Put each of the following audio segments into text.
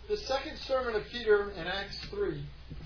The second sermon of Peter in Acts 3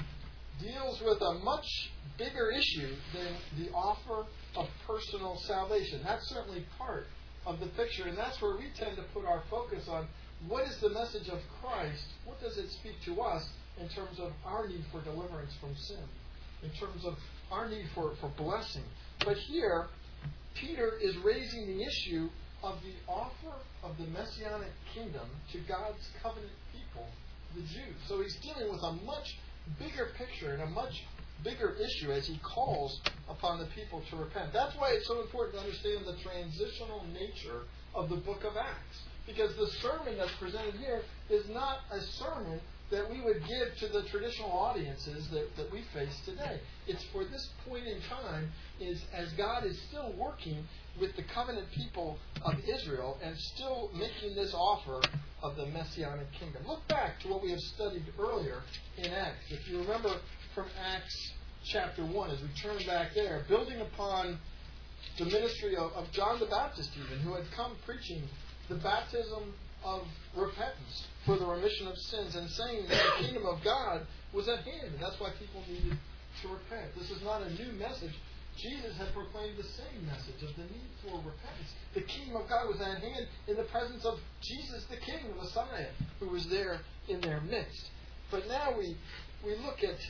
deals with a much bigger issue than the offer of personal salvation. That's certainly part of the picture, and that's where we tend to put our focus on what is the message of Christ, what does it speak to us in terms of our need for deliverance from sin, in terms of our need for blessing. But here, Peter is raising the issue of the offer of the Messianic kingdom to God's covenant people, the Jews. So he's dealing with a much bigger picture and a much bigger issue as he calls upon the people to repent. That's why it's so important to understand the transitional nature of the book of Acts. Because the sermon that's presented here is not a sermon that we would give to the traditional audiences that we face today. It's for this point in time, is as God is still working with the covenant people of Israel and still making this offer of the Messianic kingdom. Look back to what we have studied earlier in Acts. If you remember from Acts chapter 1, as we turn back there, building upon the ministry of John the Baptist even, who had come preaching the baptism of repentance for the remission of sins and saying that the kingdom of God was at hand. And that's why people needed to repent. This is not a new message. Jesus had proclaimed the same message of the need for repentance. The kingdom of God was at hand in the presence of Jesus the King, the Messiah, who was there in their midst. But now we look at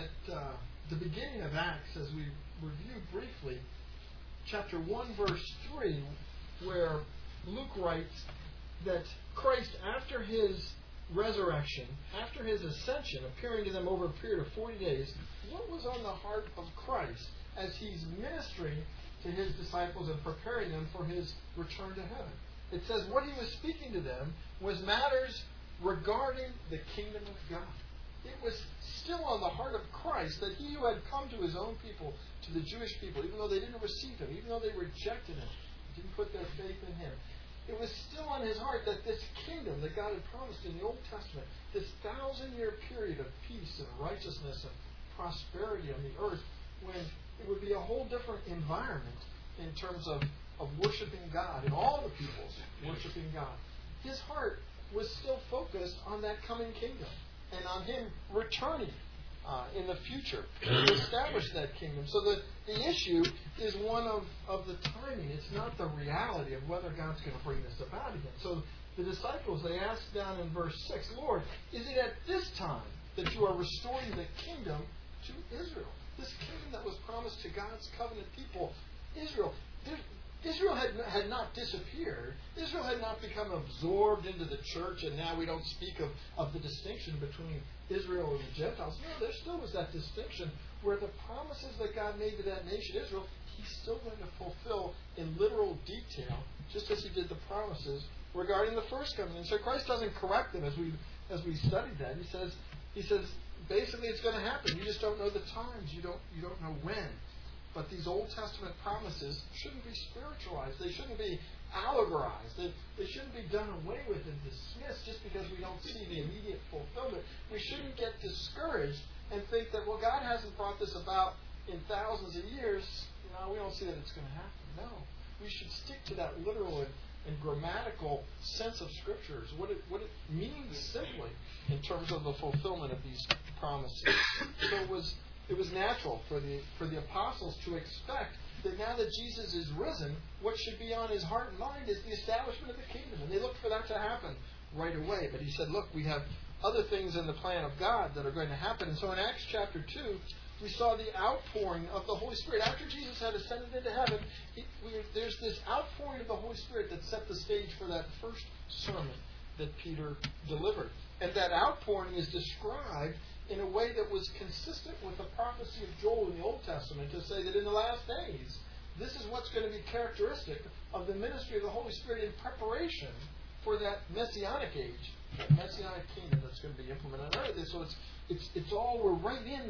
the beginning of Acts as we review briefly chapter 1, verse 3, where Luke writes that Christ, after his resurrection, after his ascension, appearing to them over a period of 40 days, what was on the heart of Christ as he's ministering to his disciples and preparing them for his return to heaven? It says what he was speaking to them was matters regarding the kingdom of God. It was still on the heart of Christ that he who had come to his own people, to the Jewish people, even though they didn't receive him, even though they rejected him, didn't put their faith in him, it was still on his heart that this kingdom that God had promised in the Old Testament, this 1,000-year period of peace and righteousness and prosperity on the earth, when it would be a whole different environment in terms of worshiping God and all the peoples worshiping God. His heart was still focused on that coming kingdom and on him returning in the future to establish that kingdom. So the issue is one of the timing. It's not the reality of whether God's going to bring this about again. So the disciples, they asked down in verse 6, Lord, is it at this time that you are restoring the kingdom to Israel? This kingdom that was promised to God's covenant people, Israel. Israel had not disappeared. Israel had not become absorbed into the church, and now we don't speak of the distinction between Israel and the Gentiles. No, there still was that distinction where the promises that God made to that nation, Israel, he's still going to fulfill in literal detail, just as he did the promises regarding the first coming. And so Christ doesn't correct them as we studied that. He says basically it's going to happen. You just don't know the times. You don't know when. But these Old Testament promises shouldn't be spiritualized. They shouldn't be allegorized. They shouldn't be done away with and dismissed just because we don't see the immediate fulfillment. We shouldn't get discouraged and think that, well, God hasn't brought this about in thousands of years. No, we don't see that it's going to happen. No. We should stick to that literal and grammatical sense of Scriptures, what it means simply in terms of the fulfillment of these promises. So it was natural for the apostles to expect that now that Jesus is risen, what should be on his heart and mind is the establishment of the kingdom. And they looked for that to happen right away. But he said, look, we have other things in the plan of God that are going to happen. And so in Acts chapter 2, we saw the outpouring of the Holy Spirit. After Jesus had ascended into heaven, there's this outpouring of the Holy Spirit that set the stage for that first sermon that Peter delivered. And that outpouring is described in a way that was consistent with the prophecy of Joel in the Old Testament to say that in the last days, this is what's going to be characteristic of the ministry of the Holy Spirit in preparation for that Messianic age, that Messianic kingdom that's going to be implemented on earth. And so it's all, we're right in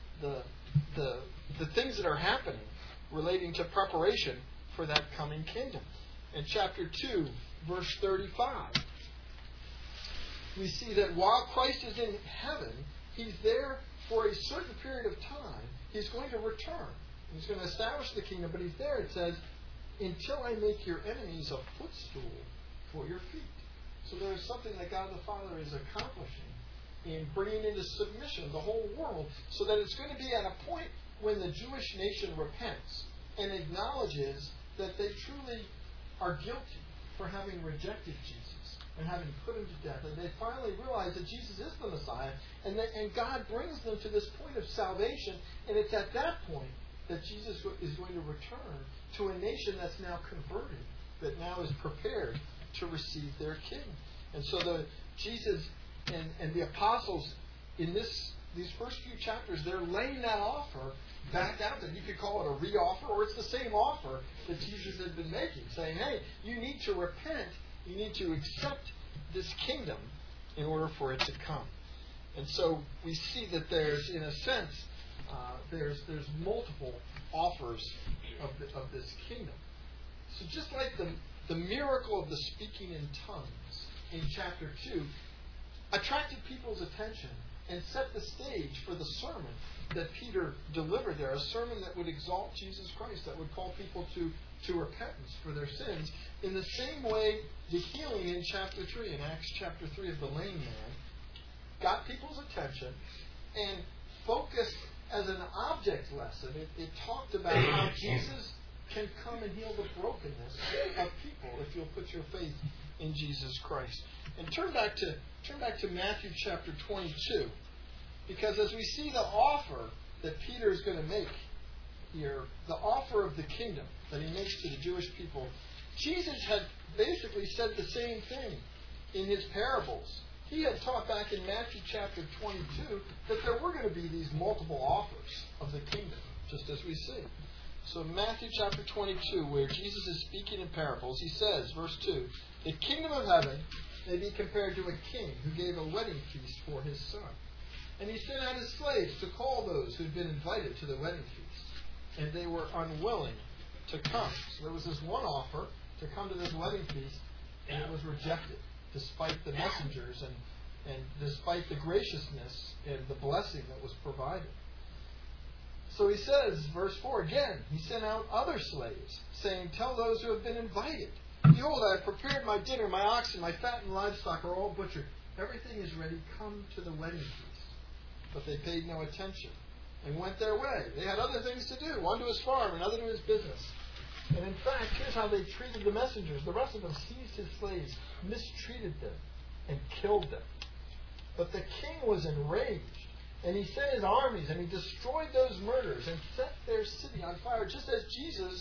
the things that are happening relating to preparation for that coming kingdom. In chapter 2, verse 35, we see that while Christ is in heaven, he's there for a certain period of time. He's going to return. He's going to establish the kingdom, but he's there, it says, until I make your enemies a footstool for your feet. So there is something that God the Father is accomplishing in bringing into submission the whole world, so that it's going to be at a point when the Jewish nation repents and acknowledges that they truly are guilty for having rejected Jesus and having put him to death. And they finally realize that Jesus is the Messiah, and God brings them to this point of salvation. And it's at that point that Jesus is going to return to a nation that's now converted, that now is prepared to receive their King. And so Jesus and the apostles in these first few chapters, they're laying that offer back out there. You could call it a re-offer, or it's the same offer that Jesus had been making, saying, hey, you need to repent, you need to accept this kingdom in order for it to come. And so we see that there's, in a sense, there's multiple offers of this kingdom. So just like the miracle of the speaking in tongues in chapter 2 attracted people's attention and set the stage for the sermon that Peter delivered there, a sermon that would exalt Jesus Christ, that would call people to repentance for their sins. In the same way, the healing in chapter 3, in Acts chapter 3 of the lame man, got people's attention and focused as an object lesson. It talked about how Jesus can come and heal the brokenness of people if you'll put your faith in Jesus Christ. And turn back to Matthew chapter 22, because as we see the offer that Peter is going to make here, the offer of the kingdom that he makes to the Jewish people, Jesus had basically said the same thing in his parables. He had taught back in Matthew chapter 22 that there were going to be these multiple offers of the kingdom, just as we see. So Matthew chapter 22, where Jesus is speaking in parables, he says, verse 2, the kingdom of heaven may be compared to a king who gave a wedding feast for his son. And he sent out his slaves to call those who had been invited to the wedding feast. And they were unwilling to come. So there was this one offer to come to this wedding feast, and it was rejected, despite the messengers and despite the graciousness and the blessing that was provided. So he says, verse 4 again, he sent out other slaves, saying, tell those who have been invited, behold, I have prepared my dinner, my oxen, my fattened livestock are all butchered. Everything is ready, come to the wedding feast. But they paid no attention and went their way. They had other things to do, one to his farm, another to his business. And in fact, here's how they treated the messengers. The rest of them seized his slaves, mistreated them, and killed them. But the king was enraged, and he sent his armies, and he destroyed those murderers, and set their city on fire, just as Jesus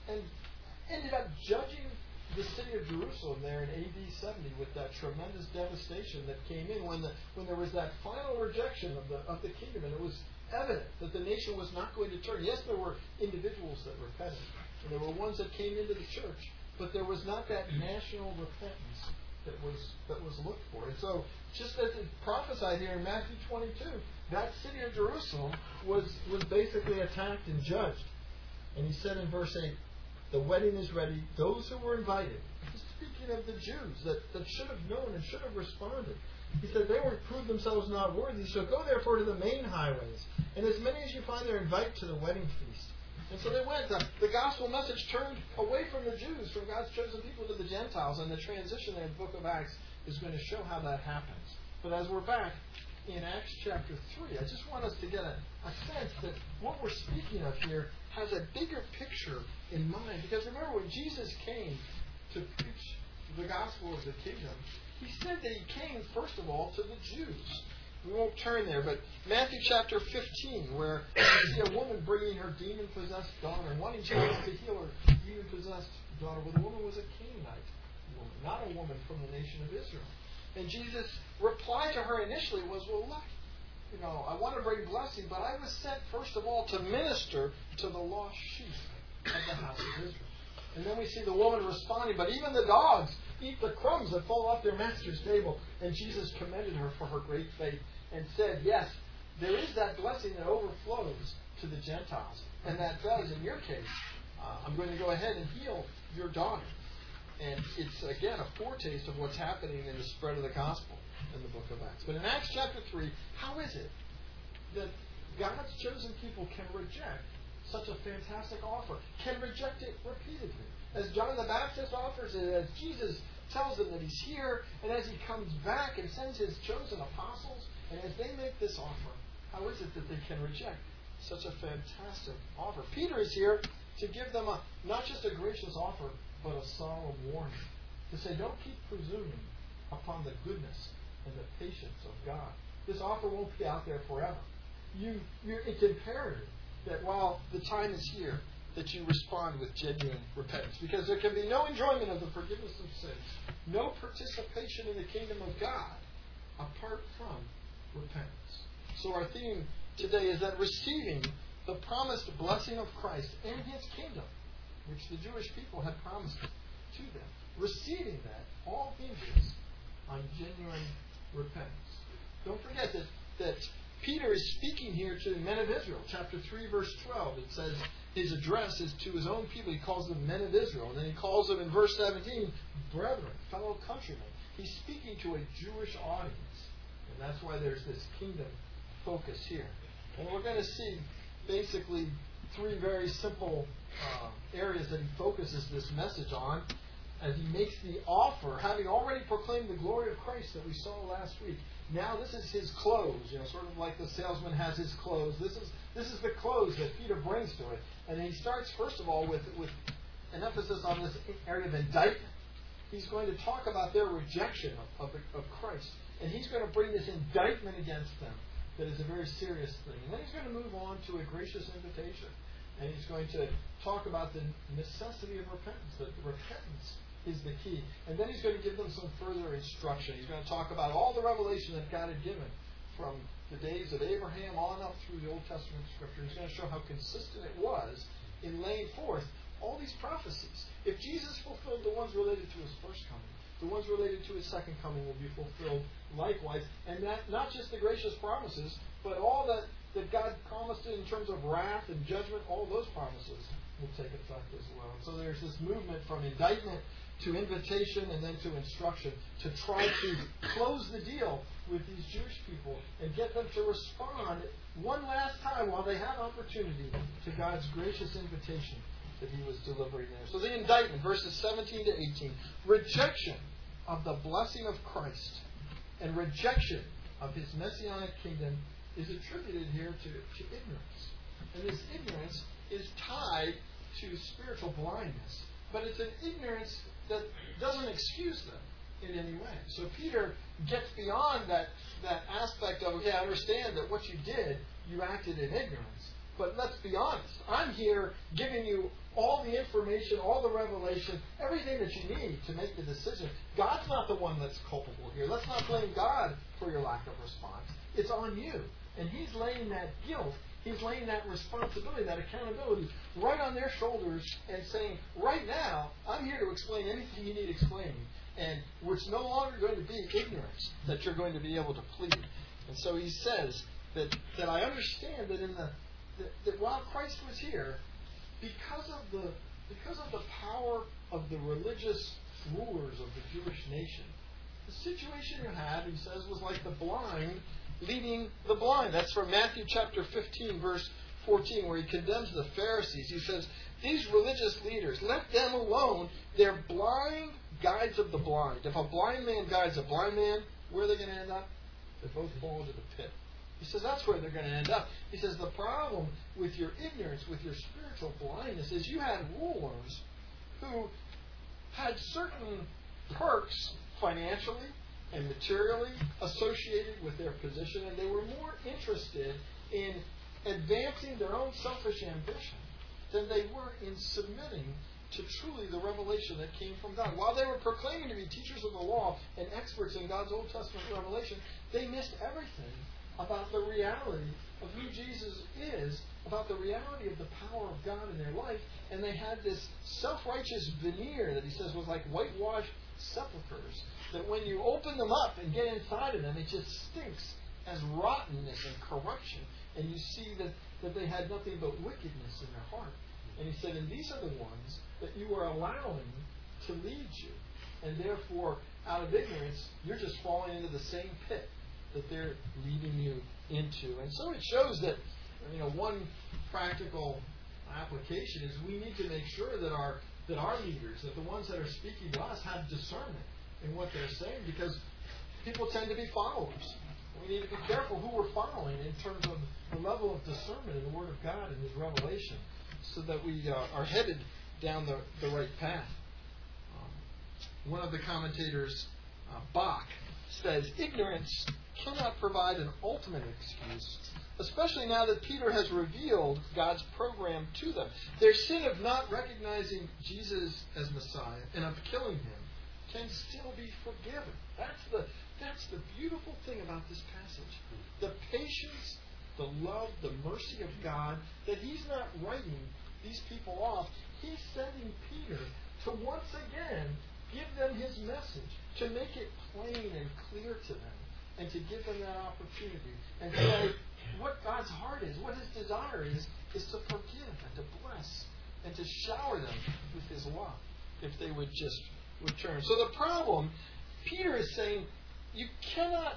ended up judging the city of Jerusalem there in AD 70 with that tremendous devastation that came in when there was that final rejection of the kingdom, and it was evident that the nation was not going to turn. Yes, there were individuals that repented, and there were ones that came into the church, but there was not that national repentance that was looked for. And so, just as it prophesied here in Matthew 22, that city of Jerusalem was basically attacked and judged. And he said in verse 8, the wedding is ready. Those who were invited, speaking of the Jews that should have known and should have responded, he said they were proved themselves not worthy, so go therefore to the main highways, and as many as you find there, invite to the wedding feast. And so they went. The gospel message turned away from the Jews, from God's chosen people, to the Gentiles, and the transition there in the book of Acts is going to show how that happens. But as we're back in Acts chapter 3, I just want us to get a sense that what we're speaking of here has a bigger picture in mind. Because remember, when Jesus came to preach the gospel of the kingdom, he said that he came, first of all, to the Jews. We won't turn there, but Matthew chapter 15, where you see a woman bringing her demon-possessed daughter, and wanting Jesus to heal her demon-possessed daughter. Well, the woman was a Canaanite woman, not a woman from the nation of Israel. And Jesus' reply to her initially was, well, look, I want to bring blessing, but I was sent, first of all, to minister to the lost sheep of the house of Israel. And then we see the woman responding, but even the dogs eat the crumbs that fall off their master's table. And Jesus commended her for her great faith and said, yes, there is that blessing that overflows to the Gentiles. And that does, in your case, I'm going to go ahead and heal your daughter. And it's, again, a foretaste of what's happening in the spread of the gospel in the book of Acts. But in Acts chapter 3, how is it that God's chosen people can reject such a fantastic offer, can reject it repeatedly? As John the Baptist offers it, as Jesus tells them that He's here, and as He comes back and sends His chosen apostles, and as they make this offer, how is it that they can reject such a fantastic offer? Peter is here to give them not just a gracious offer, but a solemn warning. To say, don't keep presuming upon the goodness and the patience of God. This offer won't be out there forever. It's imperative that while the time is here, that you respond with genuine repentance. Because there can be no enjoyment of the forgiveness of sins, no participation in the kingdom of God, apart from repentance. So our theme today is that receiving the promised blessing of Christ and His kingdom, which the Jewish people had promised to them, receiving that all hinges on genuine repentance. Don't forget that Peter is speaking here to the men of Israel. Chapter 3, verse 12, it says his address is to his own people. He calls them men of Israel. And then he calls them in verse 17, brethren, fellow countrymen. He's speaking to a Jewish audience. And that's why there's this kingdom focus here. And we're going to see basically three very simple areas that he focuses this message on as he makes the offer, having already proclaimed the glory of Christ that we saw last week. Now this is his close, sort of like the salesman has his close. This is the close that Peter brings to it. And he starts, first of all, with an emphasis on this area of indictment. He's going to talk about their rejection of Christ. And he's going to bring this indictment against them that is a very serious thing. And then he's going to move on to a gracious invitation. And he's going to talk about the necessity of repentance, that repentance is the key. And then he's going to give them some further instruction. He's going to talk about all the revelation that God had given from the days of Abraham on up through the Old Testament Scripture. He's going to show how consistent it was in laying forth all these prophecies. If Jesus fulfilled the ones related to His first coming, the ones related to His second coming will be fulfilled likewise. And that not just the gracious promises, but all that God promised in terms of wrath and judgment, all those promises will take effect as well. And so there's this movement from indictment to invitation and then to instruction to try to close the deal with these Jewish people and get them to respond one last time while they have opportunity to God's gracious invitation that He was delivering there. So the indictment, verses 17 to 18, rejection of the blessing of Christ and rejection of His messianic kingdom is attributed here to ignorance. And this ignorance is tied to spiritual blindness. But it's an ignorance that doesn't excuse them in any way. So Peter gets beyond that aspect of, okay, I understand that what you did, you acted in ignorance. But let's be honest. I'm here giving you all the information, all the revelation, everything that you need to make the decision. God's not the one that's culpable here. Let's not blame God for your lack of response. It's on you. And He's laying that guilt, He's laying that responsibility, that accountability right on their shoulders and saying, right now, I'm here to explain anything you need explaining. And it's no longer going to be ignorance that you're going to be able to plead. And so he says that I understand that while Christ was here, because of the power of the religious rulers of the Jewish nation, the situation you had, he says, was like the blind leading the blind. That's from Matthew chapter 15, verse 14, where he condemns the Pharisees. He says, these religious leaders, let them alone. They're blind guides of the blind. If a blind man guides a blind man, where are they going to end up? They both fall into the pit. He says that's where they're going to end up. He says the problem with your ignorance, with your spiritual blindness, is you had rulers who had certain perks financially and materially associated with their position, and they were more interested in advancing their own selfish ambition than they were in submitting to truly the revelation that came from God. While they were proclaiming to be teachers of the law and experts in God's Old Testament revelation, they missed everything about the reality of who Jesus is, about the reality of the power of God in their life, and they had this self-righteous veneer that he says was like whitewashed sepulchres, that when you open them up and get inside of them, it just stinks as rottenness and corruption, and you see that they had nothing but wickedness in their heart. And he said, and these are the ones that you are allowing to lead you, and therefore, out of ignorance, you're just falling into the same pit that they're leading you into. And so it shows that, one practical application is we need to make sure that our leaders, that the ones that are speaking to us, have discernment in what they're saying, because people tend to be followers. We need to be careful who we're following in terms of the level of discernment in the Word of God and His revelation, so that we are headed down the right path. One of the commentators, Bach, says, ignorance cannot provide an ultimate excuse, especially now that Peter has revealed God's program to them. Their sin of not recognizing Jesus as Messiah and of killing Him can still be forgiven. That's the beautiful thing about this passage. The patience, the love, the mercy of God, that He's not writing these people off. He's sending Peter to once again give them His message, to make it plain and clear to them, and to give them that opportunity. And so what God's heart is, what His desire is to forgive and to bless and to shower them with His love if they would just return. So the problem, Peter is saying, you cannot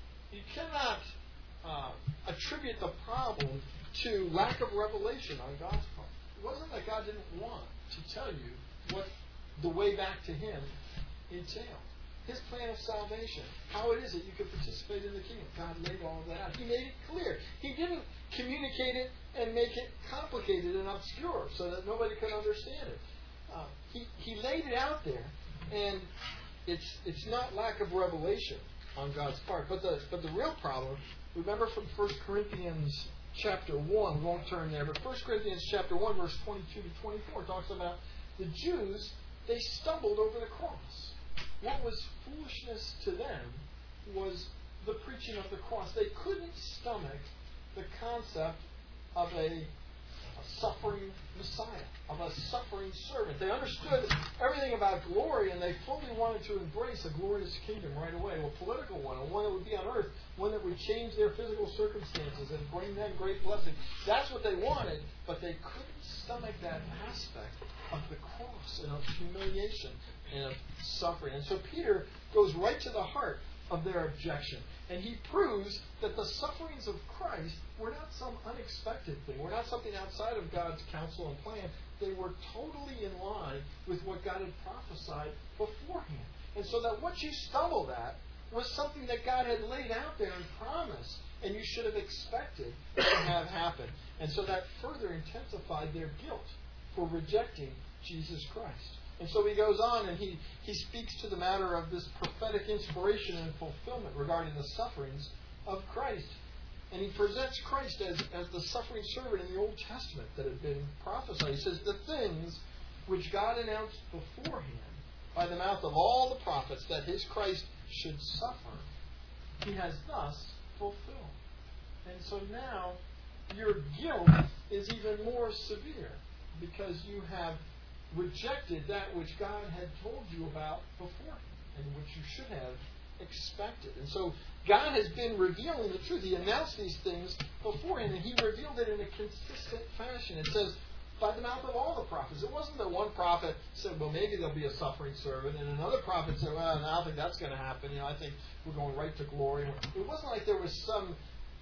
attribute the problem to lack of revelation on God's part. It wasn't that God didn't want to tell you what the way back to Him entailed. His plan of salvation, how it is that you can participate in the kingdom. God laid all of that out. He made it clear. He didn't communicate it and make it complicated and obscure so that nobody could understand it. He laid it out there, and it's not lack of revelation on God's part. But the real problem, remember from 1 Corinthians chapter 1, we won't turn there, but 1 Corinthians chapter 1, verse 22 to 24 talks about the Jews, they stumbled over the cross. What was foolishness to them was the preaching of the cross. They couldn't stomach the concept of a suffering Messiah, of a suffering servant. They understood everything about glory, and they fully wanted to embrace a glorious kingdom right away, a political one, a one that would be on earth, one that would change their physical circumstances and bring them great blessing. That's what they wanted, but they couldn't stomach that aspect of the cross and of humiliation and of suffering. And so Peter goes right to the heart of their objection. And he proves that the sufferings of Christ were not some unexpected thing. Were not something outside of God's counsel and plan. They were totally in line with what God had prophesied beforehand. And so that what you stumbled at was something that God had laid out there and promised, and you should have expected to have happen. And so that further intensified their guilt for rejecting Jesus Christ. And so he goes on and he speaks to the matter of this prophetic inspiration and fulfillment regarding the sufferings of Christ. And he presents Christ as the suffering servant in the Old Testament that had been prophesied. He says, the things which God announced beforehand by the mouth of all the prophets that His Christ should suffer, He has thus fulfilled. And so now your guilt is even more severe because you have rejected that which God had told you about beforehand and which you should have expected. And so God has been revealing the truth. He announced these things beforehand, and He revealed it in a consistent fashion. It says, by the mouth of all the prophets. It wasn't that one prophet said, well, maybe there'll be a suffering servant, and another prophet said, well, I don't think that's going to happen. I think we're going right to glory. It wasn't like there was some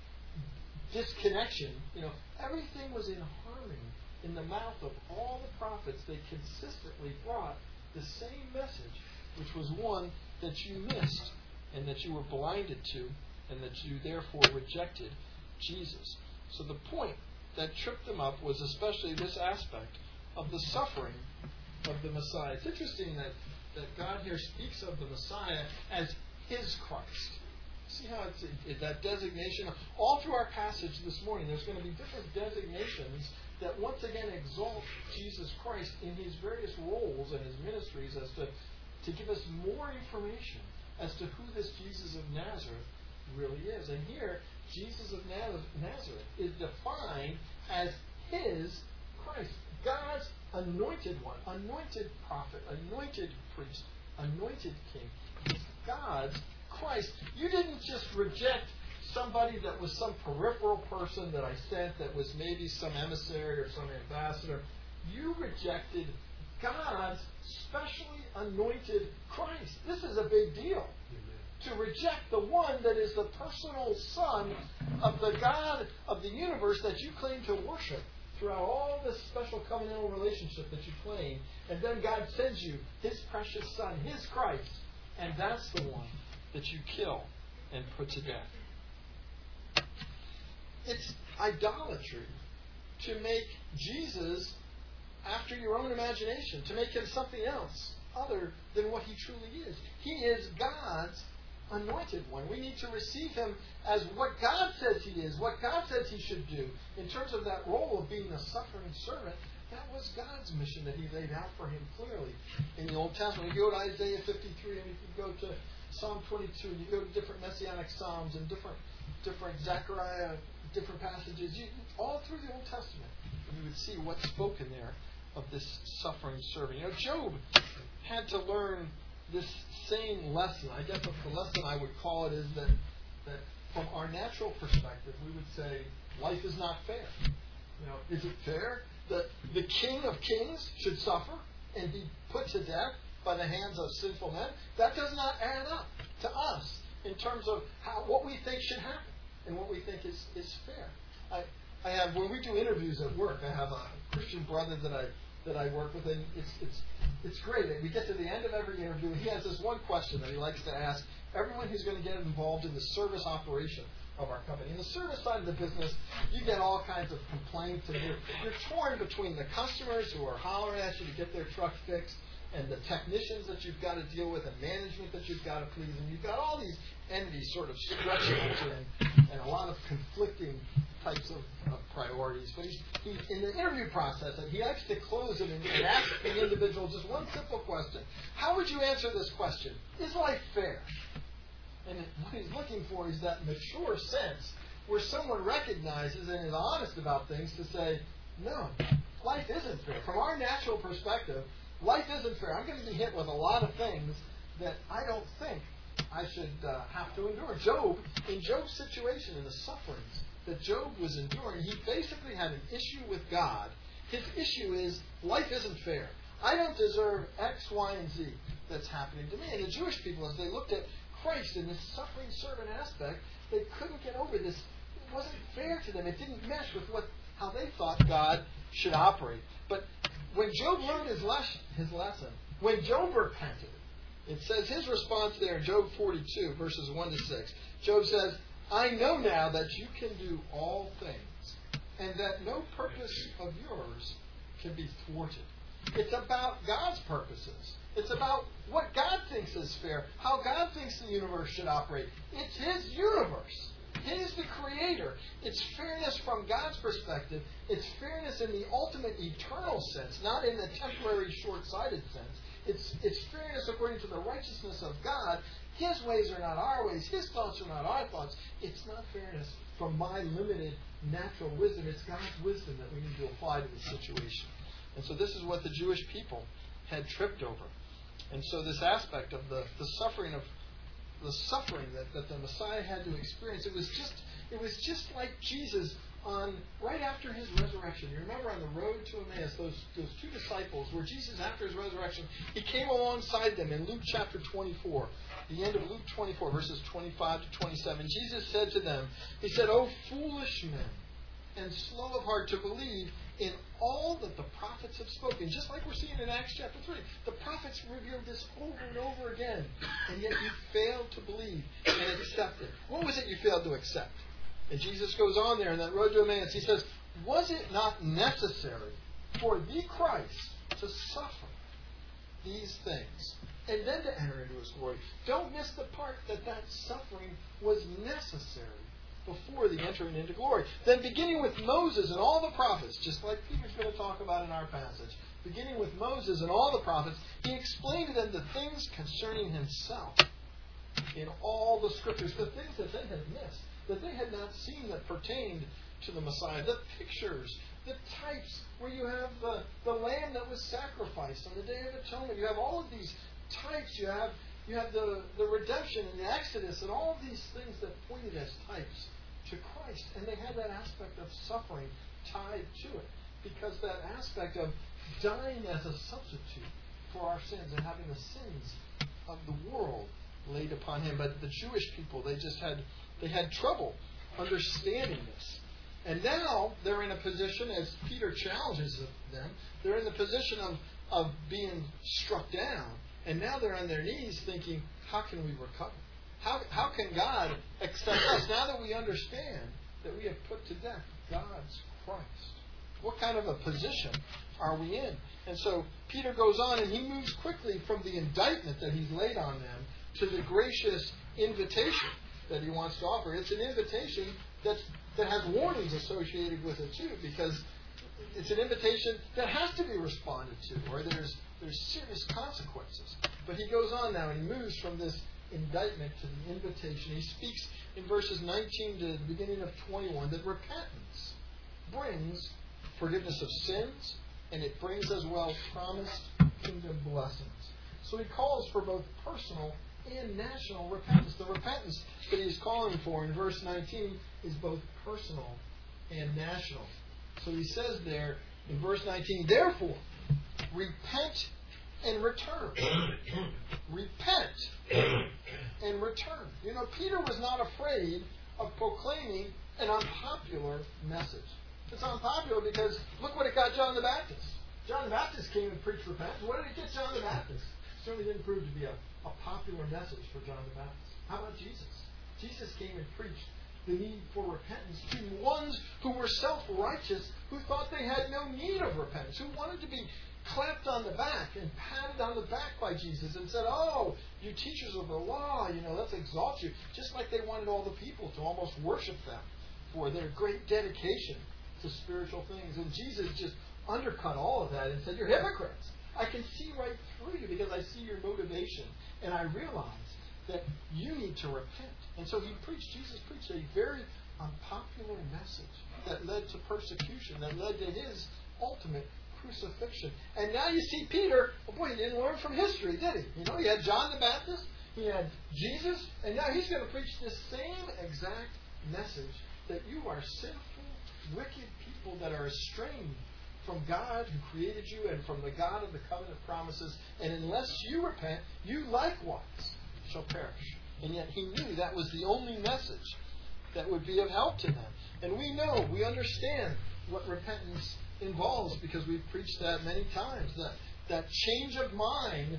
disconnection. Everything was in harmony. In the mouth of all the prophets, they consistently brought the same message, which was one that you missed and that you were blinded to and that you therefore rejected Jesus. So the point that tripped them up was especially this aspect of the suffering of the Messiah. It's interesting that God here speaks of the Messiah as His Christ. See how it's that designation? All through our passage this morning, there's going to be different designations that once again exalt Jesus Christ in His various roles and His ministries as to give us more information as to who this Jesus of Nazareth really is. And here, Jesus of Nazareth is defined as His Christ, God's anointed one, anointed prophet, anointed priest, anointed king. He's God's Christ. You didn't just reject somebody that was some peripheral person that I sent that was maybe some emissary or some ambassador. You rejected God's specially anointed Christ. This is a big deal. To reject the one that is the personal Son of the God of the universe that you claim to worship throughout all this special covenantal relationship that you claim. And then God sends you His precious Son, His Christ, And that's the one that you kill and put to death. It's idolatry to make Jesus after your own imagination, to make him something else other than what he truly is. He is God's anointed one. We need to receive him as what God says he is, what God says he should do. In terms of that role of being the suffering servant, that was God's mission that he laid out for him clearly in the Old Testament. You go to Isaiah 53, and you can go to Psalm 22, and you go to different Messianic Psalms and different Zechariah, different passages, all through the Old Testament, and you would see what's spoken there of this suffering servant. Job had to learn this same lesson. I guess the lesson I would call it is that from our natural perspective, we would say life is not fair. Is it fair that the King of Kings should suffer and be put to death by the hands of sinful men? That does not add up to us in terms of what we think should happen and what we think is fair. I have, when we do interviews at work, I have a Christian brother that I work with, and it's great. We get to the end of every interview, and he has this one question that he likes to ask everyone who's going to get involved in the service operation of our company. In the service side of the business, you get all kinds of complaints, and you're torn between the customers who are hollering at you to get their truck fixed, and the technicians that you've got to deal with, and management that you've got to please, and you've got all these entities sort of stretching at you, and a lot of conflicting types of priorities. But he's in the interview process, and he likes to close it and ask the individual just one simple question. How would you answer this question? Is life fair? And what he's looking for is that mature sense where someone recognizes and is honest about things to say, no, life isn't fair. From our natural perspective, life isn't fair. I'm going to be hit with a lot of things that I don't think I should have to endure. In Job's situation, in the sufferings that Job was enduring, he basically had an issue with God. His issue is, life isn't fair. I don't deserve X, Y, and Z that's happening to me. And the Jewish people, as they looked at Christ in this suffering servant aspect, they couldn't get over this. It wasn't fair to them. It didn't mesh with how they thought God should operate. But when Job learned his lesson, when Job repented, it says his response there in Job 42, verses 1 to 6. Job says, I know now that you can do all things, and that no purpose of yours can be thwarted. It's about God's purposes. It's about what God thinks is fair, how God thinks the universe should operate. It's His universe. He's the creator. It's fairness from God's perspective. It's fairness in the ultimate eternal sense, not in the temporary short-sighted sense. It's fairness according to the righteousness of God. His ways are not our ways. His thoughts are not our thoughts. It's not fairness from my limited natural wisdom. It's God's wisdom that we need to apply to the situation. And so this is what the Jewish people had tripped over. And so this aspect of the suffering that the Messiah had to experience, it was just like Jesus right after his resurrection. You remember on the road to Emmaus, those two disciples, where Jesus, after his resurrection, he came alongside them in Luke chapter 24, the end of Luke 24, verses 25 to 27. Jesus said to them, he said, O foolish men, and slow of heart to believe in all that the prophets have spoken. Just like we're seeing in Acts chapter 3. The prophets revealed this over and over again, and yet you failed to believe and accept it. What was it you failed to accept? And Jesus goes on there in that road to Emmaus. He says, was it not necessary for the Christ to suffer these things and then to enter into His glory? Don't miss the part that suffering was necessary before the entering into glory. Then beginning with Moses and all the prophets, just like Peter's going to talk about in our passage, beginning with Moses and all the prophets, he explained to them the things concerning himself in all the scriptures, the things that they had missed, that they had not seen that pertained to the Messiah, the pictures, the types, where you have the lamb that was sacrificed on the Day of Atonement. You have all of these types. You have the redemption and the Exodus and all of these things that pointed as types to Christ. And they had that aspect of suffering tied to it, because that aspect of dying as a substitute for our sins and having the sins of the world laid upon Him. But the Jewish people, they had trouble understanding this. And now they're in a position, as Peter challenges them, they're in the position of being struck down. And now they're on their knees thinking, how can we recover? How can God accept us now that we understand that we have put to death God's Christ? What kind of a position are we in? And so Peter goes on and he moves quickly from the indictment that he's laid on them to the gracious invitation that he wants to offer. It's an invitation that has warnings associated with it too, because it's an invitation that has to be responded to, or there's serious consequences. But he goes on now and he moves from this indictment to the invitation. He speaks in verses 19 to the beginning of 21 that repentance brings forgiveness of sins, and it brings as well promised kingdom blessings. So he calls for both personal and national repentance. The repentance that he's calling for in verse 19 is both personal and national. So he says there in verse 19, therefore, repent and return. Repent and return. You know, Peter was not afraid of proclaiming an unpopular message. It's unpopular because look what it got John the Baptist. John the Baptist came and preached repentance. What did it get John the Baptist? Certainly didn't prove to be a popular message for John the Baptist. How about Jesus? Jesus came and preached the need for repentance to ones who were self-righteous, who thought they had no need of repentance, who wanted to be clapped on the back and patted on the back by Jesus and said, oh, you teachers of the law, let's exalt you. Just like they wanted all the people to almost worship them for their great dedication to spiritual things. And Jesus just undercut all of that and said, you're hypocrites. I can see right through you because I see your motivation. And I realize that you need to repent. And so Jesus preached a very unpopular message that led to persecution, that led to his ultimate crucifixion. And now you see Peter, he didn't learn from history, did he? He had John the Baptist, he had Jesus, and now he's going to preach the same exact message, that you are sinful, wicked people that are estranged from God who created you and from the God of the covenant promises. And unless you repent, you likewise shall perish. And yet he knew that was the only message that would be of help to them. And we understand what repentance involves because we've preached that many times. That change of mind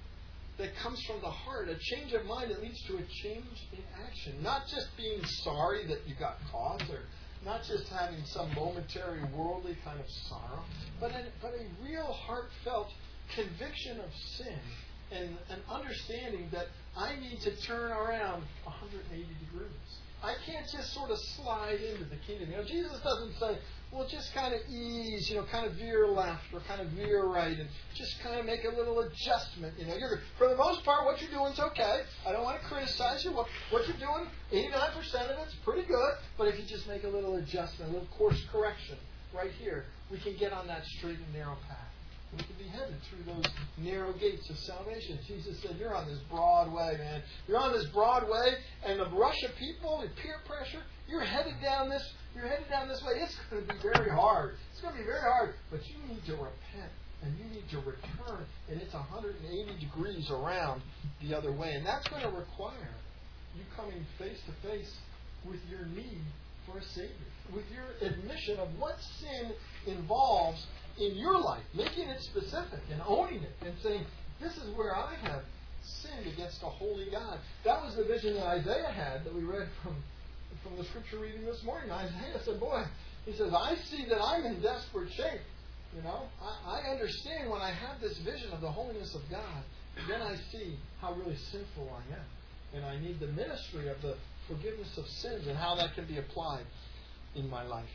that comes from the heart, a change of mind that leads to a change in action. Not just being sorry that you got caught, or not just having some momentary worldly kind of sorrow, but a real heartfelt conviction of sin and an understanding that I need to turn around 180 degrees. I can't just sort of slide into the kingdom. Jesus doesn't say, well, just kind of ease, kind of veer left or kind of veer right and just kind of make a little adjustment. For the most part, what you're doing is okay. I don't want to criticize you. What you're doing, 89% of it's pretty good. But if you just make a little adjustment, a little course correction right here, we can get on that straight and narrow path. We can be headed through those narrow gates of salvation. Jesus said, you're on this broad way, man. You're on this broad way, and the rush of people, the peer pressure, you're headed down this way. It's going to be very hard. It's going to be very hard. But you need to repent, and you need to return, and it's 180 degrees around the other way. And that's going to require you coming face to face with your need for a Savior, with your admission of what sin involves in your life, making it specific and owning it and saying, this is where I have sinned against a holy God. That was the vision that Isaiah had that we read from the scripture reading this morning. Isaiah said, he says, I see that I'm in desperate shape. I understand when I have this vision of the holiness of God, then I see how really sinful I am. And I need the ministry of the forgiveness of sins and how that can be applied in my life.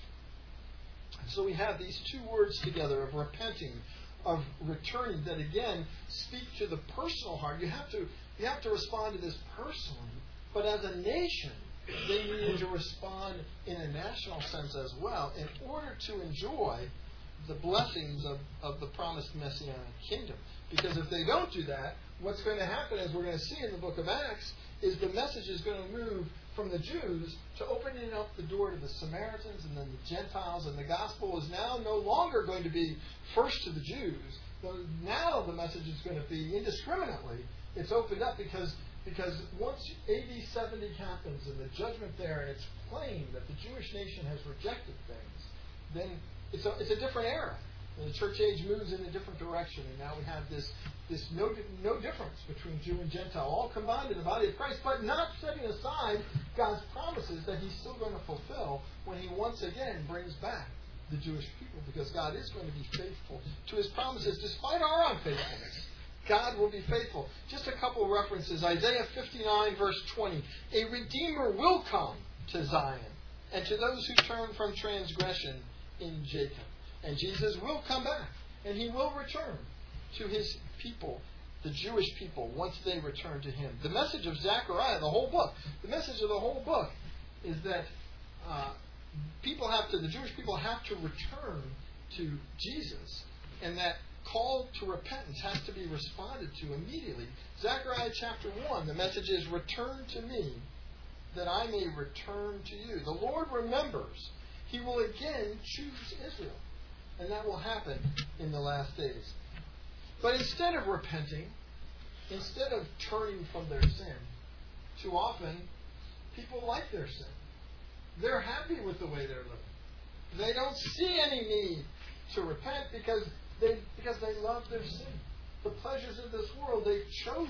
So we have these two words together of repenting, of returning, that again speak to the personal heart. You have to respond to this personally, but as a nation, they need to respond in a national sense as well in order to enjoy the blessings of the promised Messianic kingdom. Because if they don't do that, what's going to happen, as we're going to see in the book of Acts, is the message is going to move from the Jews to opening up the door to the Samaritans and then the Gentiles, and the gospel is now no longer going to be first to the Jews. Now the message is going to be indiscriminately. It's opened up because once AD 70 happens and the judgment there, and it's plain that the Jewish nation has rejected things, then it's a different era. And the church age moves in a different direction, and now we have this no difference between Jew and Gentile, all combined in the body of Christ, but not setting aside God's promises that He's still going to fulfill when He once again brings back the Jewish people, because God is going to be faithful to His promises despite our unfaithfulness. God will be faithful. Just a couple of references. Isaiah 59, verse 20. A Redeemer will come to Zion, and to those who turn from transgression in Jacob. And Jesus will come back, and He will return to His people, the Jewish people, once they return to Him. The message of Zechariah, the whole book, the message of the whole book is that the Jewish people have to return to Jesus, and that call to repentance has to be responded to immediately. Zechariah chapter 1, the message is, return to me, that I may return to you. The Lord remembers. He will again choose Israel. And that will happen in the last days. But instead of repenting, instead of turning from their sin, too often people like their sin. They're happy with the way they're living. They don't see any need to repent because they love their sin. The pleasures of this world, they've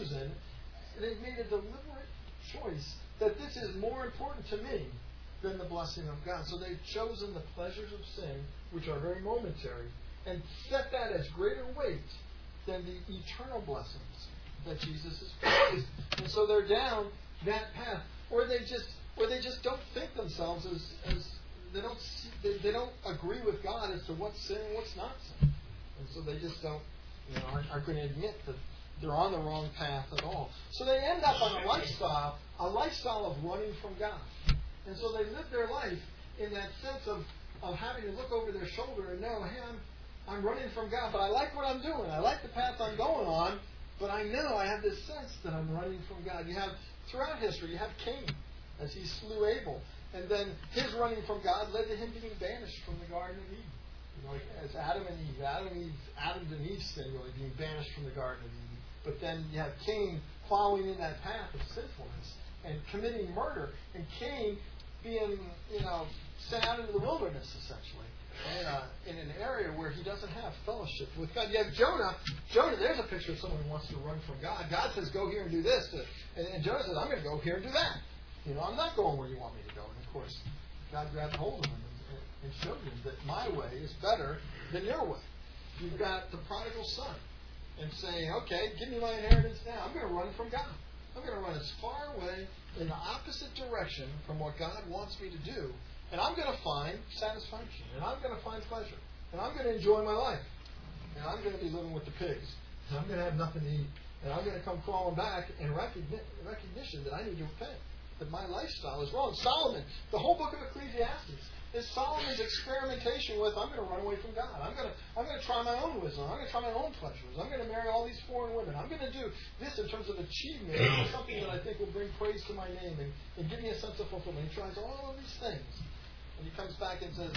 made a deliberate choice that this is more important to me than the blessing of God. So they've chosen the pleasures of sin, which are very momentary, and set that as greater weight than the eternal blessings that Jesus has promised. And so they're down that path, or they just don't think themselves as they don't agree with God as to what's sin and what's not sin. And so they just aren't going to admit that they're on the wrong path at all. So they end up on a lifestyle of running from God. And so they live their life in that sense of having to look over their shoulder and know, hey, I'm running from God, but I like what I'm doing. I like the path I'm going on, but I know I have this sense that I'm running from God. You have, throughout history, you have Cain as he slew Abel. And then his running from God led to him being banished from the Garden of Eden. As Adam and Eve's sin really being banished from the Garden of Eden. But then you have Cain following in that path of sinfulness and committing murder. And Cain being, sent out into the wilderness, essentially, in an area where he doesn't have fellowship with God. You have Jonah. Jonah, there's a picture of someone who wants to run from God. God says, go here and do this. And Jonah says, I'm going to go here and do that. I'm not going where you want me to go. And, of course, God grabbed hold of him and showed him that my way is better than your way. You've got the prodigal son and saying, okay, give me my inheritance now. I'm going to run from God. I'm going to run as far away in the opposite direction from what God wants me to do. And I'm going to find satisfaction. And I'm going to find pleasure. And I'm going to enjoy my life. And I'm going to be living with the pigs. And I'm going to have nothing to eat. And I'm going to come crawling back in recognition that I need to repent. That my lifestyle is wrong. Solomon, the whole book of Ecclesiastes, is Solomon's experimentation with, I'm going to run away from God. I'm going to try my own wisdom. I'm going to try my own pleasures. I'm going to marry all these foreign women. I'm going to do this in terms of achievement, something that I think will bring praise to my name and give me a sense of fulfillment. He tries all of these things. And he comes back and says,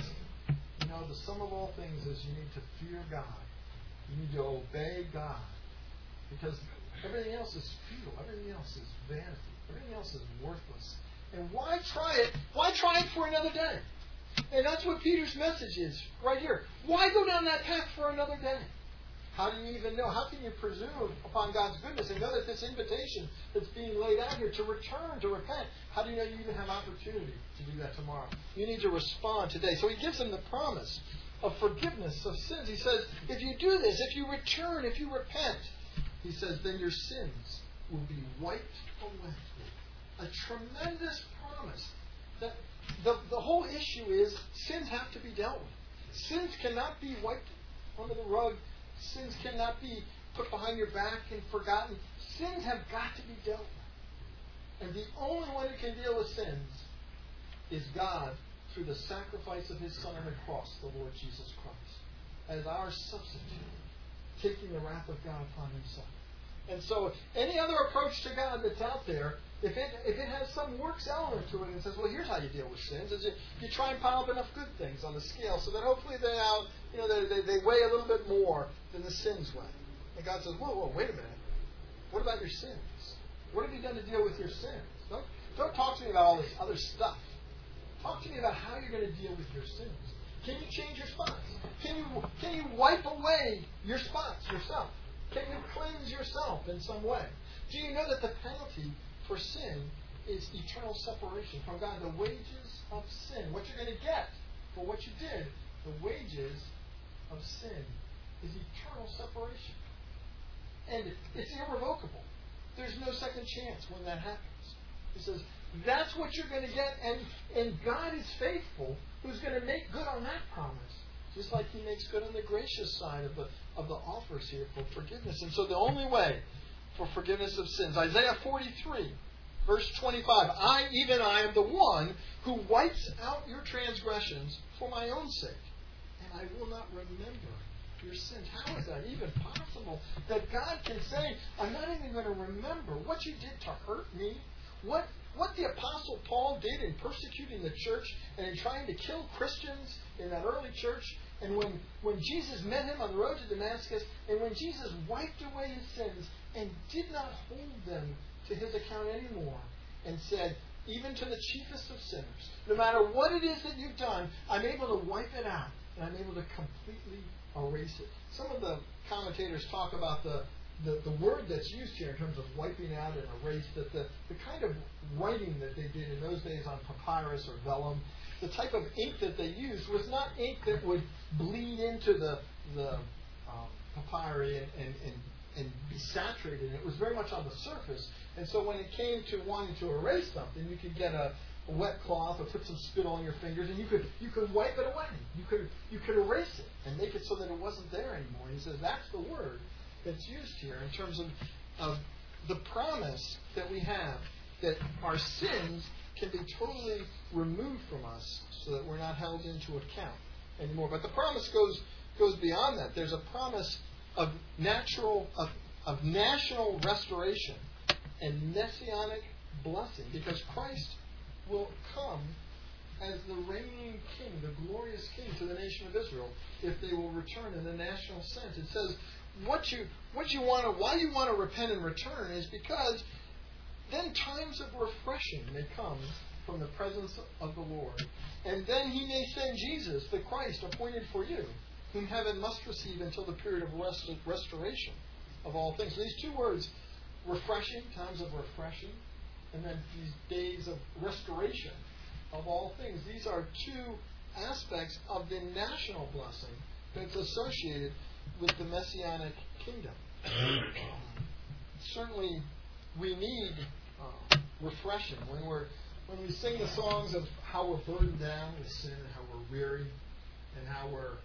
the sum of all things is you need to fear God. You need to obey God. Because everything else is futile. Everything else is vanity. Everything else is worthless. And why try it? Why try it for another day? And that's what Peter's message is right here. Why go down that path for another day? How do you even know? How can you presume upon God's goodness and know that this invitation that's being laid out here to return, to repent, how do you know you even have opportunity to do that tomorrow? You need to respond today. So he gives them the promise of forgiveness of sins. He says, if you do this, if you return, if you repent, he says, then your sins will be wiped away. A tremendous promise. That the whole issue is sins have to be dealt with. Sins cannot be wiped under the rug. Sins cannot be put behind your back and forgotten. Sins have got to be dealt with. And the only one who can deal with sins is God through the sacrifice of His Son on the cross, the Lord Jesus Christ, as our substitute, taking the wrath of God upon Himself. And so any other approach to God that's out there, if it has some works element to it and says, well, here's how you deal with sins, is you try and pile up enough good things on the scale so that hopefully they weigh a little bit more than the sins weigh. And God says, whoa, wait a minute. What about your sins? What have you done to deal with your sins? Don't talk to me about all this other stuff. Talk to me about how you're going to deal with your sins. Can you change your spots? Can you wipe away your spots yourself? Can you cleanse yourself in some way? Do you know that the penalty for sin is eternal separation from God? The wages of sin, what you're going to get for what you did, the wages of sin is eternal separation. And it's irrevocable. There's no second chance when that happens. He says, that's what you're going to get, and God is faithful, who's going to make good on that promise. Just like He makes good on the gracious side of the offers here for forgiveness. And so the only way for forgiveness of sins, Isaiah 43, verse 25, even I am the one who wipes out your transgressions for my own sake, and I will not remember your sins. How is that even possible? That God can say, I'm not even going to remember what you did to hurt me, what the Apostle Paul did in persecuting the church and in trying to kill Christians in that early church, and when Jesus met him on the road to Damascus, and when Jesus wiped away his sins and did not hold them to his account anymore, and said, even to the chiefest of sinners, no matter what it is that you've done, I'm able to wipe it out, and I'm able to completely erase it. Some of the commentators talk about the word that's used here in terms of wiping out and erase, that the kind of writing that they did in those days on papyrus or vellum, the type of ink that they used was not ink that would bleed into the papyri and be saturated. It was very much on the surface. And so when it came to wanting to erase something, you could get a wet cloth or put some spit on your fingers, and you could wipe it away. You could erase it and make it so that it wasn't there anymore. And he says that's the word that's used here in terms of the promise that we have, that our sins can be totally removed from us so that we're not held into account anymore. But the promise goes beyond that. There's a promise of national restoration and messianic blessing, because Christ will come as the reigning king, the glorious king to the nation of Israel, if they will return in the national sense. It says why you want to repent and return is because then times of refreshing may come from the presence of the Lord. And then He may send Jesus, the Christ, appointed for you, whom heaven must receive until the period of restoration of all things. These two words, refreshing, times of refreshing, and then these days of restoration of all things. These are two aspects of the national blessing that's associated with the Messianic kingdom. Certainly, we need refreshing when we sing the songs of how we're burdened down with sin, and how we're weary, and how we're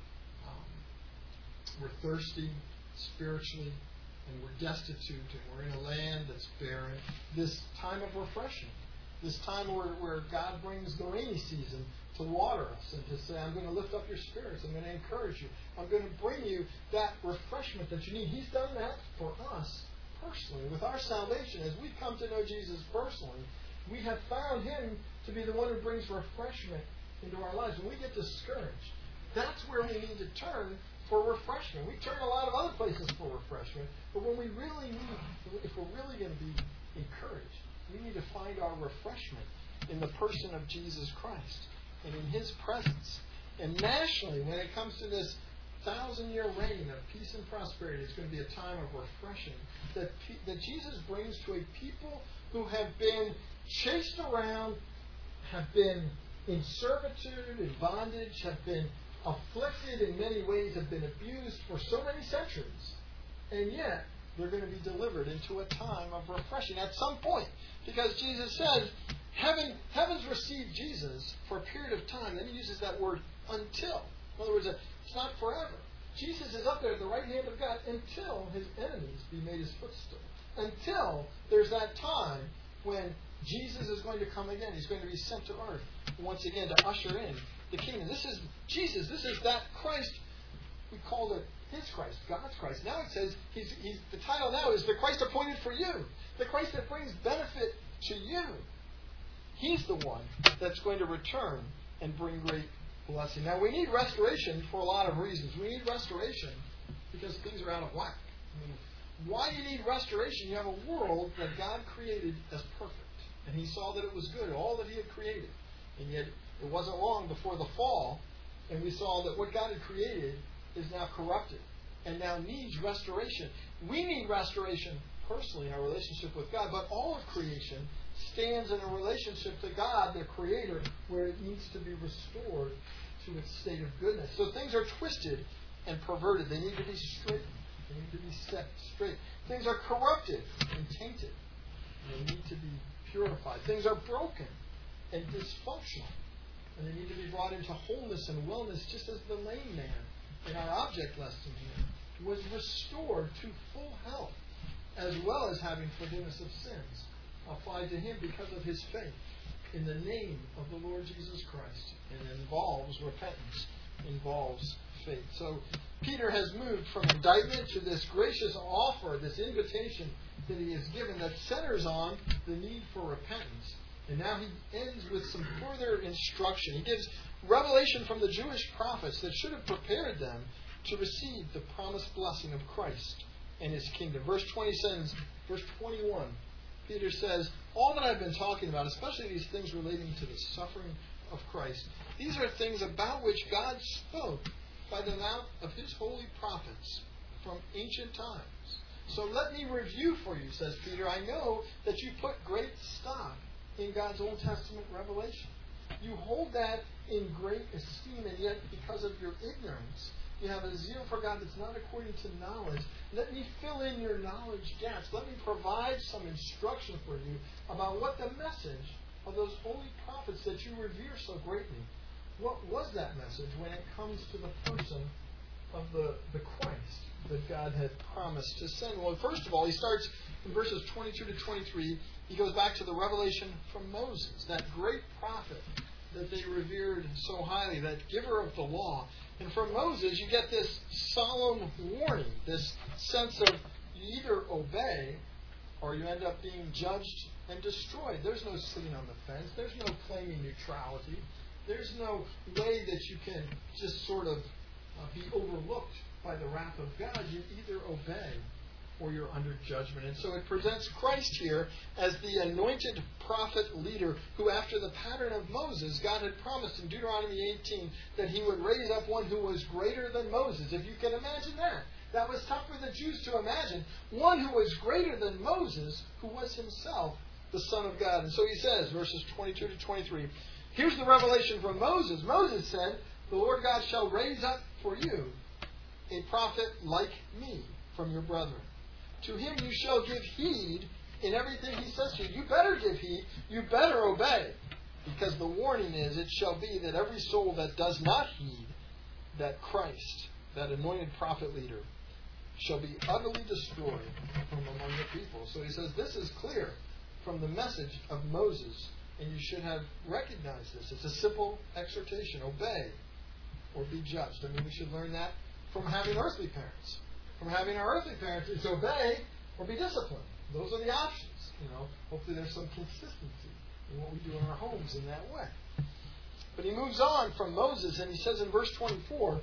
thirsty spiritually, and we're destitute, and we're in a land that's barren. This time of refreshing, this time where God brings the rainy season to water us and to say, I'm going to lift up your spirits, I'm going to encourage you, I'm going to bring you that refreshment that you need. He's done that for us personally with our salvation. As we come to know Jesus personally, we have found Him to be the one who brings refreshment into our lives. When we get discouraged, that's where we need to turn for refreshment. We turn a lot of other places for refreshment, but when if we're really going to be encouraged, we need to find our refreshment in the person of Jesus Christ and in His presence. And nationally, when it comes to this 1,000-year reign of peace and prosperity, it's going to be a time of refreshing that Jesus brings to a people who have been chased around, have been in servitude, in bondage, have been afflicted in many ways, have been abused for so many centuries. And yet, they're going to be delivered into a time of refreshing at some point. Because Jesus says, heaven's received Jesus for a period of time. Then He uses that word until. In other words, it's not forever. Jesus is up there at the right hand of God until His enemies be made His footstool. Until there's that time when Jesus is going to come again. He's going to be sent to earth once again to usher in the kingdom. This is Jesus. This is that Christ. We called it His Christ, God's Christ. Now it says the title now is the Christ appointed for you. The Christ that brings benefit to you. He's the one that's going to return and bring great blessing. Now we need restoration for a lot of reasons. We need restoration because things are out of whack. I mean, why do you need restoration? You have a world that God created as perfect. And He saw that it was good, all that He had created. And yet it wasn't long before the fall And we saw that what God had created is now corrupted and now needs restoration. We need restoration personally in our relationship with God, but all of creation stands in a relationship to God, the Creator, where it needs to be restored to its state of goodness. So things are twisted and perverted. They need to be straightened. They need to be set straight. Things are corrupted and tainted. They need to be purified. Things are broken and dysfunctional. And they need to be brought into wholeness and wellness, just as the lame man in our object lesson here was restored to full health, as well as having forgiveness of sins applied to him because of his faith in the name of the Lord Jesus Christ. And it involves repentance, involves faith. So Peter has moved from indictment to this gracious offer, this invitation that he has given that centers on the need for repentance. And now he ends with some further instruction. He gives revelation from the Jewish prophets that should have prepared them to receive the promised blessing of Christ and his kingdom. Verse 21, Peter says, all that I've been talking about, especially these things relating to the suffering of Christ, these are things about which God spoke by the mouth of his holy prophets from ancient times. So let me review for you, says Peter. I know that you put great stock in God's Old Testament revelation. You hold that in great esteem, and yet because of your ignorance, you have a zeal for God that's not according to knowledge. Let me fill in your knowledge gaps. Let me provide some instruction for you about what the message of those holy prophets that you revere so greatly, what was that message when it comes to the person of the Christ that God had promised to send? Well, first of all, he starts in verses 22 to 23. He goes back to the revelation from Moses, that great prophet that they revered so highly, that giver of the law. And from Moses, you get this solemn warning, this sense of you either obey or you end up being judged and destroyed. There's no sitting on the fence. There's no claiming neutrality. There's no way that you can just sort of be overlooked by the wrath of God. You either obey or you're under judgment. And so it presents Christ here as the anointed prophet leader who, after the pattern of Moses, God had promised in Deuteronomy 18 that he would raise up one who was greater than Moses. If you can imagine that. That was tough for the Jews to imagine. One who was greater than Moses, who was himself the Son of God. And so he says, verses 22 to 23, here's the revelation from Moses. Moses said, the Lord God shall raise up for you a prophet like me from your brethren. To him you shall give heed in everything he says to you. You better give heed. You better obey. Because the warning is, it shall be that every soul that does not heed that Christ, that anointed prophet leader, shall be utterly destroyed from among the people. So he says this is clear from the message of Moses, and you should have recognized this. It's a simple exhortation. Obey or be judged. I mean, we should learn that from having earthly parents. From having our earthly parents, it's obey or be disciplined. Those are the options. Hopefully there's some consistency in what we do in our homes in that way. But he moves on from Moses, and he says in verse 24,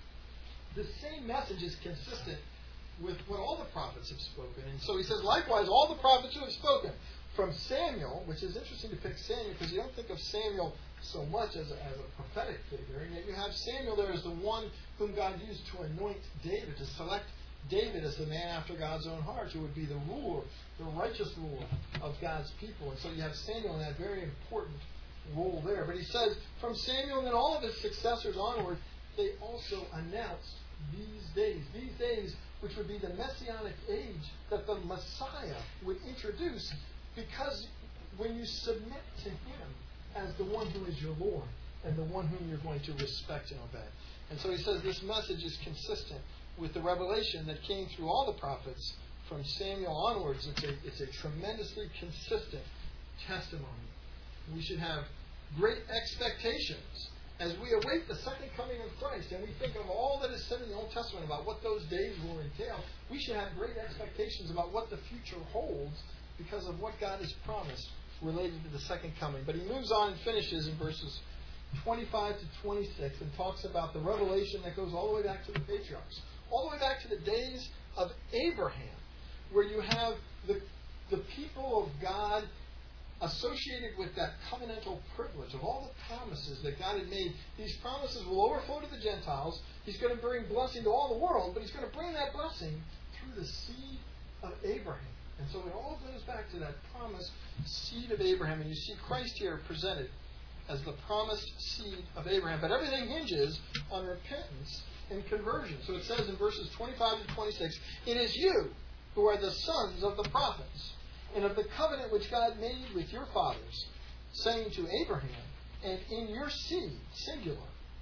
the same message is consistent with what all the prophets have spoken. And so he says, likewise, all the prophets who have spoken, from Samuel, which is interesting to pick Samuel because you don't think of Samuel so much as a prophetic figure, and yet you have Samuel there as the one whom God used to anoint David, to select David as the man after God's own heart, who would be the ruler, the righteous ruler of God's people. And so you have Samuel in that very important role there. But he says, from Samuel and then all of his successors onward, they also announced these days which would be the messianic age that the Messiah would introduce, because when you submit to him as the one who is your Lord and the one whom you're going to respect and obey. And so he says this message is consistent with the revelation that came through all the prophets from Samuel onwards. It's a tremendously consistent testimony. We should have great expectations as we await the second coming of Christ, and we think of all that is said in the Old Testament about what those days will entail. We should have great expectations about what the future holds because of what God has promised related to the second coming. But he moves on and finishes in verses 25 to 26 and talks about the revelation that goes all the way back to the patriarchs, all the way back to the days of Abraham, where you have the people of God associated with that covenantal privilege of all the promises that God had made. These promises will overflow to the Gentiles. He's going to bring blessing to all the world, but He's going to bring that blessing through the seed of Abraham. And so it all goes back to that promised seed of Abraham. And you see Christ here presented as the promised seed of Abraham. But everything hinges on repentance and conversion. So it says in verses 25 to 26, "It is you who are the sons of the prophets, and of the covenant which God made with your fathers, saying to Abraham, and in your seed, singular,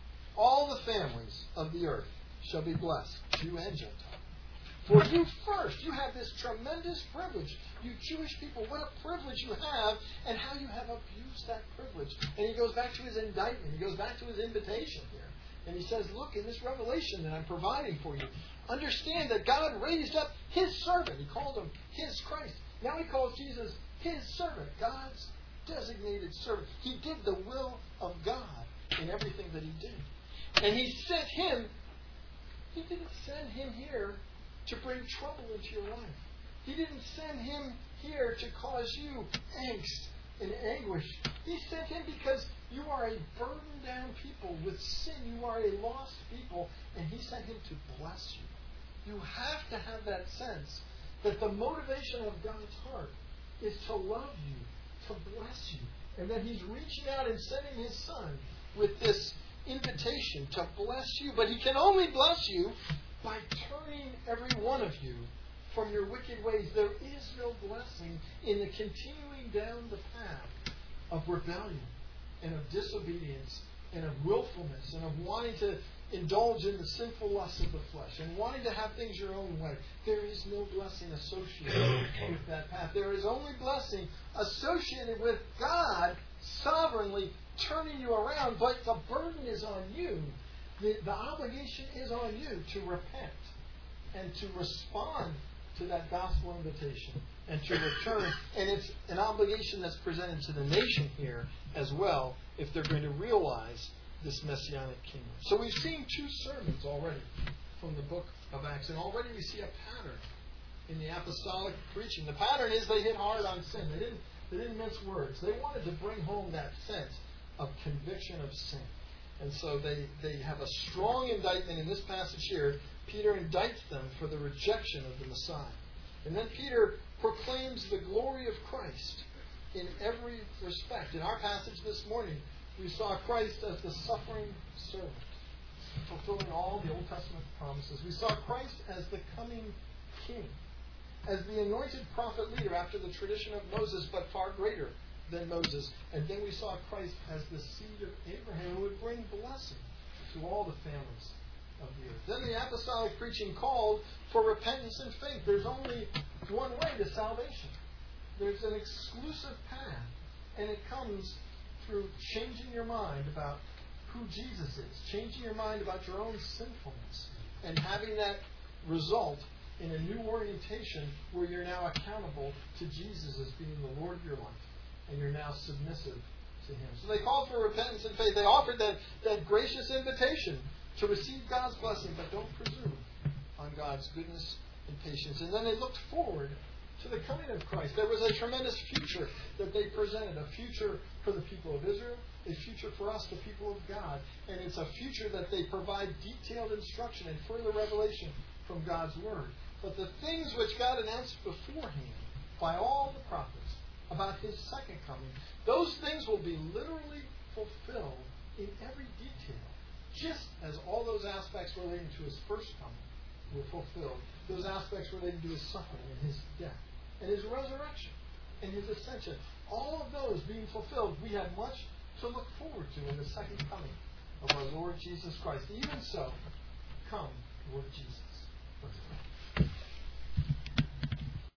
all the families of the earth shall be blessed, Jew and Gentile. For you first, you have this tremendous privilege. You Jewish people, what a privilege you have, and how you have abused that privilege." And he goes back to his indictment. He goes back to his invitation here. And he says, look, in this revelation that I'm providing for you, understand that God raised up His servant. He called Him His Christ. Now He calls Jesus His servant, God's designated servant. He did the will of God in everything that He did. And He sent Him. He didn't send Him here to bring trouble into your life. He didn't send Him here to cause you angst and anguish. He sent Him because you are a burdened down people with sin. You are a lost people. And He sent Him to bless you. You have to have that sense that the motivation of God's heart is to love you, to bless you. And that He's reaching out and sending His Son with this invitation to bless you. But He can only bless you by turning every one of you from your wicked ways. There is no blessing in the continuing down the path of rebellion and of disobedience and of willfulness and of wanting to indulge in the sinful lusts of the flesh and wanting to have things your own way. There is no blessing associated with that path. There is only blessing associated with God sovereignly turning you around, but the burden is on you. The obligation is on you to repent and to respond to that gospel invitation and to return. And it's an obligation that's presented to the nation here as well if they're going to realize this Messianic kingdom. So we've seen 2 sermons already from the book of Acts, and already we see a pattern in the apostolic preaching. The pattern is they hit hard on sin. They didn't mince words. They wanted to bring home that sense of conviction of sin. And so they have a strong indictment in this passage here. Peter indicts them for the rejection of the Messiah. And then Peter proclaims the glory of Christ in every respect. In our passage this morning, we saw Christ as the suffering servant, fulfilling all the Old Testament promises. We saw Christ as the coming king, as the anointed prophet leader after the tradition of Moses, but far greater than Moses. And then we saw Christ as the seed of Abraham who would bring blessing to all the families of the earth. Then the apostolic preaching called for repentance and faith. There's only one way to salvation. There's an exclusive path, and it comes through changing your mind about who Jesus is, changing your mind about your own sinfulness, and having that result in a new orientation where you're now accountable to Jesus as being the Lord of your life, and you're now submissive to Him. So they called for repentance and faith. They offered that gracious invitation to receive God's blessing, but don't presume on God's goodness and patience. And then they looked forward to the coming of Christ. There was a tremendous future that they presented, a future for the people of Israel, a future for us, the people of God. And it's a future that they provide detailed instruction and further revelation from God's Word. But the things which God announced beforehand by all the prophets about His second coming, those things will be literally fulfilled in every detail, just as all those aspects relating to His first coming were fulfilled. Those aspects relating to His suffering and His death and His resurrection and His ascension. All of those being fulfilled, we have much to look forward to in the second coming of our Lord Jesus Christ. Even so, come, Lord Jesus. Let's pray.